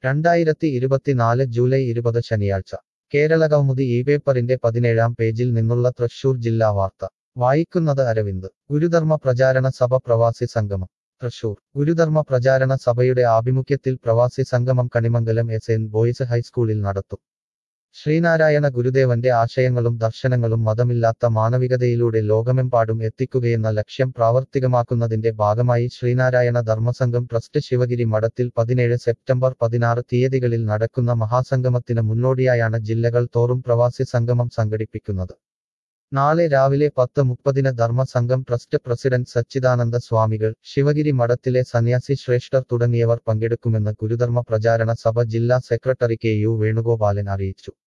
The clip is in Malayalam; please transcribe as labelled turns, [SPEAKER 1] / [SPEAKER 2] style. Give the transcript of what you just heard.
[SPEAKER 1] 2024 ജൂലൈ 20 ശനിയാഴ്ച കേരളകൗമുദി ഈ പേപ്പറിന്റെ 17-ാം പേജിൽ നിന്നുള്ള തൃശൂർ ജില്ലാ വാർത്ത വായിക്കുന്നത് അരവിന്ദ് ഗുരുധർമ്മ പ്രചാരണ സഭ പ്രവാസി സംഗമം തൃശൂർ ഗുരുധർമ്മ പ്രചാരണ സഭയുടെ ആഭിമുഖ്യത്തിൽ പ്രവാസി സംഗമം കണിമംഗലം എസ്.എൻ. ബോയ്സ് ഹൈസ്കൂളിൽ നടത്തും. ശ്രീനാരായണ ഗുരുദേവന്റെ ആശയങ്ങളും ദർശനങ്ങളും മതമില്ലാത്ത മാനവികതയിലൂടെ ലോകമെമ്പാടും എത്തിക്കുകയെന്ന ലക്ഷ്യം പ്രാവർത്തികമാക്കുന്നതിന്റെ ഭാഗമായി ശ്രീനാരായണ ധർമ്മസംഘം ട്രസ്റ്റ് ശിവഗിരി മഠത്തിൽ 17 സെപ്റ്റംബർ 16 തീയതികളിൽ നടക്കുന്ന മഹാസംഗമത്തിന് മുന്നോടിയായാണ് ജില്ലകൾ തോറും പ്രവാസി സംഗമം സംഘടിപ്പിക്കുന്നത്. നാളെ രാവിലെ 10:30 ധർമ്മസംഘം ട്രസ്റ്റ് പ്രസിഡന്റ് സച്ചിദാനന്ദ സ്വാമികൾ, ശിവഗിരി മഠത്തിലെ സന്യാസി ശ്രേഷ്ഠർ തുടങ്ങിയവർ പങ്കെടുക്കുമെന്ന് ഗുരുധർമ്മ പ്രചാരണ സഭ ജില്ലാ സെക്രട്ടറി കെ.യു. വേണുഗോപാലൻ അറിയിച്ചു.